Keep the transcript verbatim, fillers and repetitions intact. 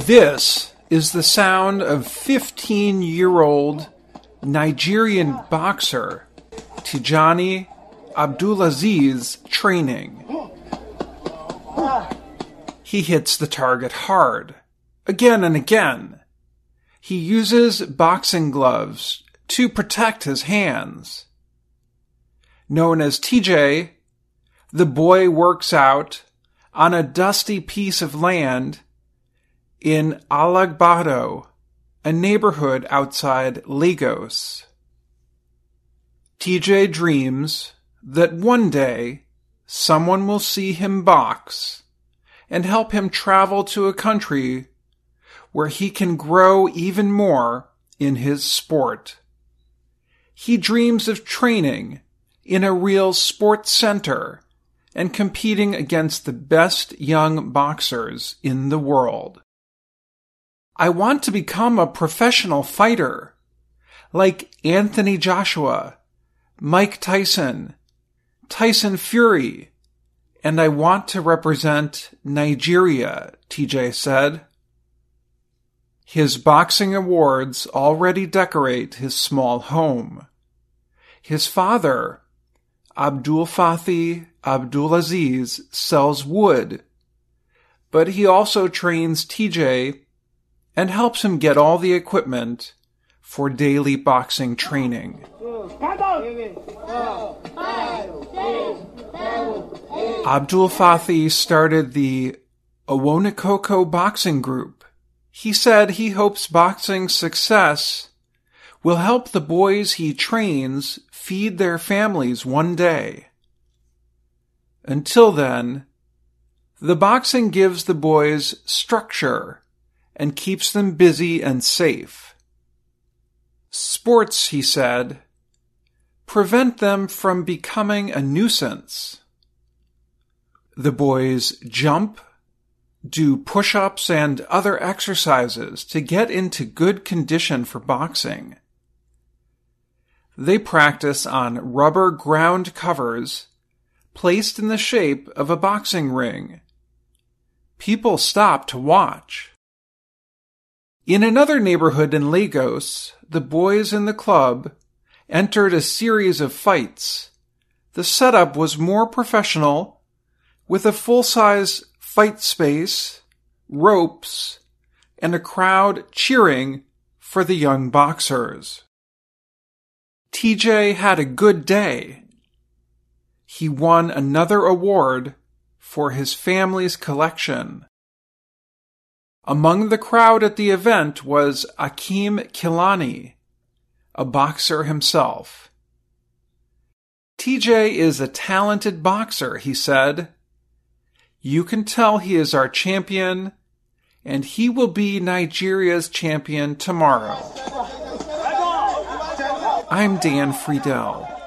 This is the sound of fifteen-year-old Nigerian boxer Tijani Abdulaziz training. He hits the target hard, again and again. He uses boxing gloves to protect his hands. Known as T J, the boy works out on a dusty piece of land in Alagbado, a neighborhood outside Lagos. T J dreams that one day someone will see him box and help him travel to a country where he can grow even more in his sport. He dreams of training in a real sports center and competing against the best young boxers in the world. I want to become a professional fighter, like Anthony Joshua, Mike Tyson, Tyson Fury, and I want to represent Nigeria, T J said. His boxing awards already decorate his small home. His father, Abdulfathi Abdulaziz, sells wood, but he also trains T J and helps him get all the equipment for daily boxing training. Abdulfathi started the Owonikoko Boxing Group. He said he hopes boxing's success will help the boys he trains feed their families one day. Until then, the boxing gives the boys structure and keeps them busy and safe. Sports, he said, prevent them from becoming a nuisance. The boys jump, do push-ups and other exercises to get into good condition for boxing. They practice on rubber ground covers placed in the shape of a boxing ring. People stop to watch. In another neighborhood in Lagos, the boys in the club entered a series of fights. The setup was more professional, with a full-size fight space, ropes, and a crowd cheering for the young boxers. T J had a good day. He won another award for his family's collection. Among the crowd at the event was Akeem Kilani, a boxer himself. T J is a talented boxer, he said. You can tell he is our champion, and he will be Nigeria's champion tomorrow. I'm Dan Friedel.